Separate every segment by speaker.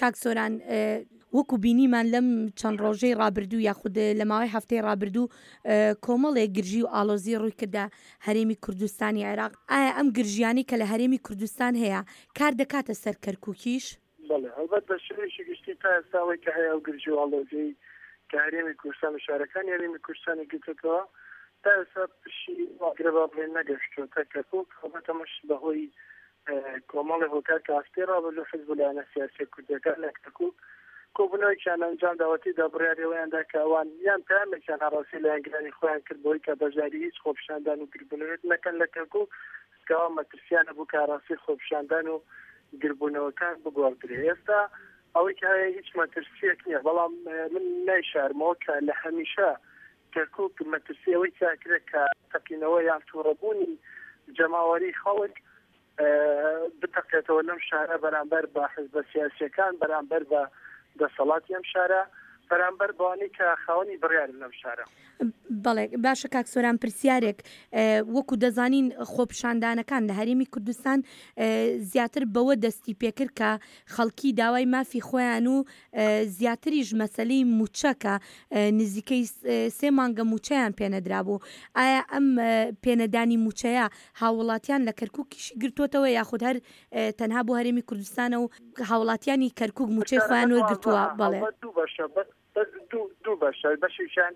Speaker 1: کاک سۆران وەکو بینیمان لەم چەند ڕۆژەی ڕابردوو یاخود لە ماوەی هەفتەی ڕابردوو کۆمەڵێک گرژی و ئاڵۆزی ڕووی کردە هەرێمی کوردستانی عێراق. ئایا ئەم گرژیانی کە لە هەرێمی کوردستان هەیە کار دەکاتە سەر کەرکووکیش؟
Speaker 2: بەڵێ هەڵبەت بە شێوەیەکی گشتی تا ئێستاەوەی کە هەیە ئەو گرژی و ئاڵۆزی کە هەرێمی کوردستان و شارەکانی هەرێمی کوردستانی گرتووەتەوە تا ئێستا پشی واگرە با بڵێن نەگەشتووەتە کەرکووک. هەڵبەت ئەمەش بەهۆی کۆمەڵی هۆکار کە هەفتەی ڕابردوو حیزب لایەنە سیاسی کوردەکان لە کەرکووک کۆبوونەوەیان ئەنجام داوەتیدا بڕیاریەوەیاندا کە ئەوان یان پامێکیان هەڕاستی لە یانگرانی خۆیان کرد بۆی کە بەژاری هیچ خۆپیشاندان و گربوونەوەیەک نەکەن لە کەرکووک کەوا مەترسیانە بوو کە هەڕاستی خۆپیشاندان و گربوونەوەکان بگواردرێ. ئێستا ئەوەی کە هەیە هیچ مەترسیەک نییە، بەڵام من نایشارمەوە کە لە هەمیشە کەرکووک مەترسیەوەی کاکرێت کە تەقینەوە یان تووڕەبوونی جەماوەری خەڵک بتەقێتەوە لەم شارە بەرامبەر بە حیزبە سیاسیەکان، بەرامبەر بە دەسەڵاتی ئەم شارە، بەرامبەر بەوانەی کە خاوەنی بڕیارن لەم شارە.
Speaker 1: بەڵێ باشە کاک سۆران، پرسیارێک وەکو دەزانین خۆپیشاندانەکان لە هەرێمی کوردستان زیاتر بەوە دەستی پێکرد کە خەڵکی داوای مافی خۆیان و زیاتریش مەسەلەی موچەکە نزیکەی 3 مانگە موچەیان پێنەدرا بوو. ئایا ئەم پێنەدانی موچەیە هاوڵاتیان لە کەرکووکیشی گرتووەتەوە یاخود هەر تەنها بۆ هەرێمی کوردستانە و هاوڵاتیانی کەرکووک موچەی خۆیان وەرگرتووە؟ بەڵێ
Speaker 2: دوو بەشە، بەشیشان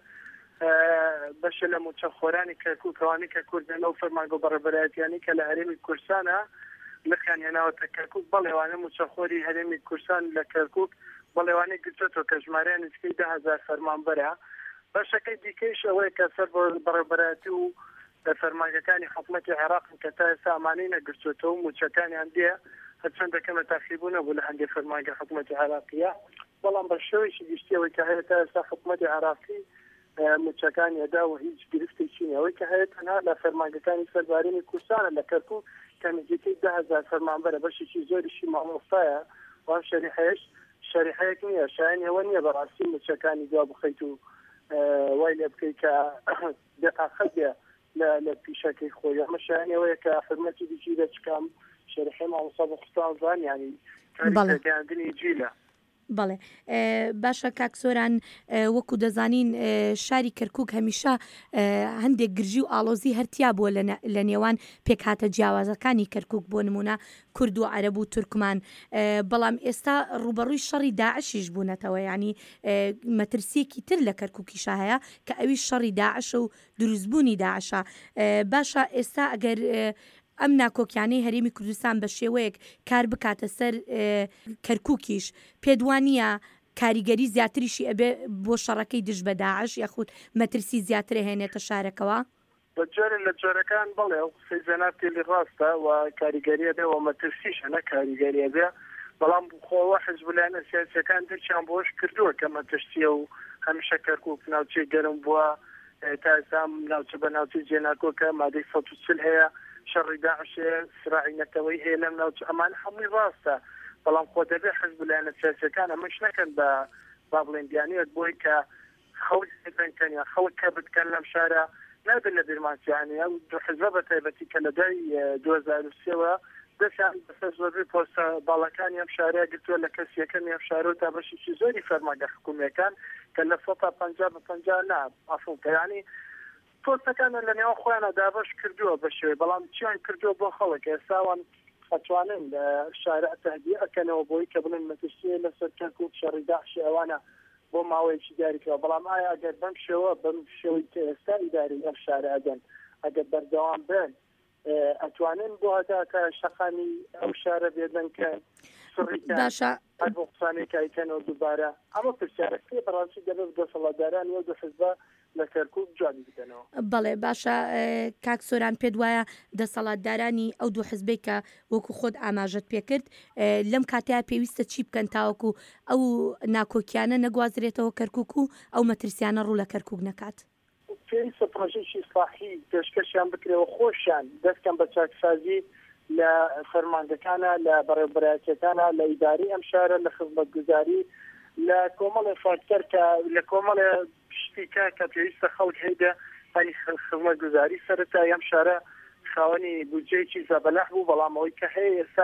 Speaker 2: بەشە لە موچە خۆرانی کەرکووکەوانی کە کوردنەوە و فەرمانگە بەڕێبەرایەتیانی کە لە هەرێمی کوردستانە لەخیان هێناوەتە کەرکووک، بەڵێوانە موچەخۆری هەرێمی کوردستان لە کەرکووک بەڵێوانەی گرتووەتەوە کە ژمارەیان نزیکەی 10,000 فەرمانبەرە. بەشەکەی دیکەیش ئەوەیە کە سەر بەڕێبەرایەتی و فەرمانگەکانی حکوومەتی عێراقن کە تا ئێستا ئەمانەی نەگرتووەتەوە موچەکانیان دێ هەرچەندەکەمە تاخیبوو نەبوو لە هەندێک فەرمانگە حکوومەتی عێراقیە، بەڵام بە شێوەیەکی گشتیەوەی کە هەیە تا ئێستا حکوومەتی عێراقی موچەکانی ئەدا و هیچ گرفتێکی نییە. ئەوەی کە هەیە تەنها لە فەرمانگەکانی سەربارینی کوردستانە لە کەرکووک کە نزیکەی 10,000 فەرمانبەرە، بەشێکی زۆریشی مامۆستایە وام شەریحەیەک نییە، شایەن ئەوە نییە بەڕاستی موچەکانی دوا بخەیت و وای لێ بکەیت کە دەقاقەت بێ لە پیشەکەی خۆی. ئەمە شایەن ئەوەیە کە خزمەتی دیجی دەچکام شەریحەی مامۆستا بەخستان زان ینی کاریگەاندنی جیلە.
Speaker 1: بەڵێ باشە کاک سۆران، وەکو دەزانین شاری کەرکووک هەمیشە هەندێک گرژی و ئاڵۆزی هەرتیا بووە لە نێوان پێکهاتە جیاوازەکانی کەرکووک، بۆ نمونە کورد و عەرەب و تورکمان، بەڵام ئێستا ڕوبەڕووی شەڕی داعشیش بوونەتەوە، ینی مەترسیەکی تر لە کەرکووکیشە هەیە کە ئەوی شەڕی داعشە و دروستبوونی داعشە. باشە ئێستا ئەگەر ئەم ناکۆکیانەی هەرێمی کوردستان بە شێوەیەک کار بکاتە سەر کەرکووکیش، پێدوانیە کاریگەری زیاتریشی ئەبێ بۆ شەڕەکەی دژ بە داعش یاخود مەترسی زیاتر هێنێتە شارەکەەوە؟
Speaker 2: بەجارێک لە جۆرەکان بڵێ قسەی زەناب تێلی ڕاستە و کاریگەریە بێ و مەترسیشە نە کاریگەریە بێ، بەڵام خۆوە حیزب لایەنە سیاسیەکان دەرچیان بۆش کردووە کە مەترسیە و هەمیشە کەرکووک ناوچەی گەرم بووە، تا ئێستا ناوچە بە ناوچەی جێناکۆکە مادەی 140 هەیە، شەڕی داعش سراعی نەتەوەی هەیە لەم ناوچە، ئەمان هەمووی ڕاستە، بەڵام خۆ دەبێ حیزب لایەنە سیاسیەکان ئەمەش نەکەن بە با بڵێن دیانەت بۆی کە خەڵک بکەن یا خەڵک کە بتکەن لەم شارە نابێت لە بیرمانسییانە و دو حیزبە بە تایبەتی کە لە دای 2023ەوە دەستیان بەسەر زۆربەی پۆستە باڵەکانی ئەم شارەیە گرتووە لە کەس یەکەمی ئەم شارەوە تا بەشێکی زۆری فەرمانگە حکوومیەکان کە لە 150 نا ئافڵکە، ینی پۆستەکانە لە نێوان خۆیانە دابەش کردووە بە شێوەیە، بەڵام چیان کردووە بۆ خەڵک ئێستاوان ئەتوانن لە شارە تەهدیە ئەکەنەوە بۆی کە بڵێن مەترسیە لەسەر کەرکووک شەڕی داعشی ئەوانە بۆ ماوەیەکی دیاریکەوە، بەڵام ئایا ئەگەر بەم شێوەی کە ئێستا ئیداری ئەم شارە ئەدەن ئەگەر بەردەوام بن ئەتوانن بۆ هەداکە شەقانی ئەو شارە بێدەن کە
Speaker 1: باشە
Speaker 2: هەر بۆ قسانێک ئایکەنەوە دووبارە. ئەمە پرسیارەکەی بەڕاستی دەبێت دەسەڵاتداران و دو حیزبە لە کەرکووک جوانی بدەنەوە.
Speaker 1: بەڵێ باشە کاک سۆران، پێت وایە دەسەڵاتدارانی ئەو دوو حیزبەی کە وەکو خۆت ئاماژەت پێکرد لەم کاتەیە پێویستە چی بکەن تاوەکو ئەو ناکۆکیانە نەگوازرێتەوە کەرکووک و ئەو مەترسیانە ڕوو لە کەرکووک نەکات؟
Speaker 2: پێویستە پرۆژێکی ئیسلاحی پێشکەشیان بکرێەوە، خۆشیان دەستکەن بە چاکسازی لە فەرمانگەکانە، لە بەڕێوەبەرایەتیەکانە، لە ئیداری ئەم شارە، لە خزمەتگوزاری، لە کۆمەڵی فاکتەر کە لە کۆمەڵی پشتیکە کە پێویستە خەڵک هەیدە هەنی خزمەتگوزاری سەرەتا ئەم شارە خاوەنی بودجەیەکی زەبەلەح بوو، بەڵام ئەوەی کە هەیە ئێستا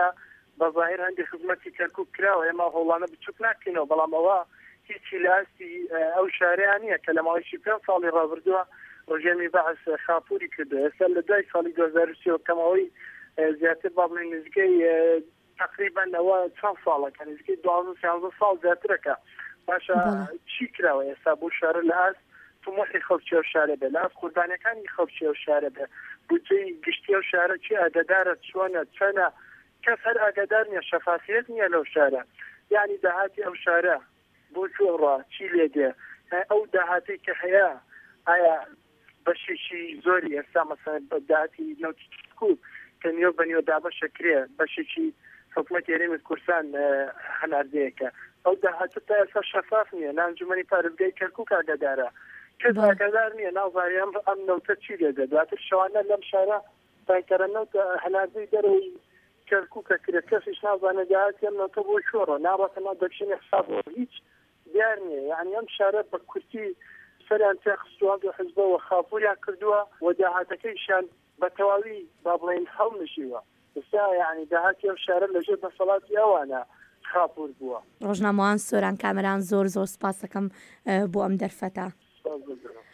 Speaker 2: بەظاهر هەندێک خزمەتی کەرکوک کراوە ئێمە هەوڵانە بچووک ناکەینەوە بەڵام ئەوە هیچی لە ئاستی ئەو شارەیان نییە کە لە ماوەیەکی 5 ساڵی ڕابردووە ڕۆژێمی بەعس خاپووری کردو ئێستا لە دوای ساڵی 2023 کەمەوەی زیاتر با بڵێن نزیکەی تقریبا ئەوە چەند ساڵەکە نزیکەی 12 ساڵ زیاترەکە باشە چی کراوە ئێستا بۆ شارە لە ئاست طموحی خەڵکی ئەو شارە بێ لە ئاست قوربانیەکانی خەڵکی ئەو شارە بێ بودجەی گشتی ئەو شارە چی ئاگادارە چۆنە چەنە کەس هەر ئاگادار نییە شەفافیت نییە لەو شارە یعنی داهاتی ئەو شارە بۆ چۆڕە چی لێ دێ ئەو داهاتی کە هەیە ئایا بەشێکی زۆری ئێستا مەسەڵەن داهاتی نەوتکوب کە نیۆ بەنیۆ دابەشە کرێ بەشێکی حکوومەت هەرێمی کوردستان هەناردەیەکە ئەو داهاتە تا ئێستا شەفاف نییە نانجومەنی پارێزگای کەرکووک ئاگادارە کەس ئاگادار نییە ناوزانێ ئەم نەوتە چی لێ دێ دواتر شەوانە لەم شارە تاکەرە نەوتە هەناردەی دەرەوەی کەرکووکە کرێت کەسیش نازانێت داهاتی ئەم نەوتە بۆ شۆڕە نابەتەما دەچینە حساب هیچ دیار نییە یعنی ئەم شارە بە کورتی سەریان تێ خستووە بە حزبەوە خاپووریان کردووە و داهاتەکەیشان بە تەواوی با بڵێن هەڵنشیوە ئێستا یعنی داهاتی ئەو شارە لەژێر دەسەڵاتی ئەوانە خاپوور بووە
Speaker 1: ڕۆژنامەوان سۆران کامەران زۆر سپاس دەکەم بۆ ئەم دەرفەتە.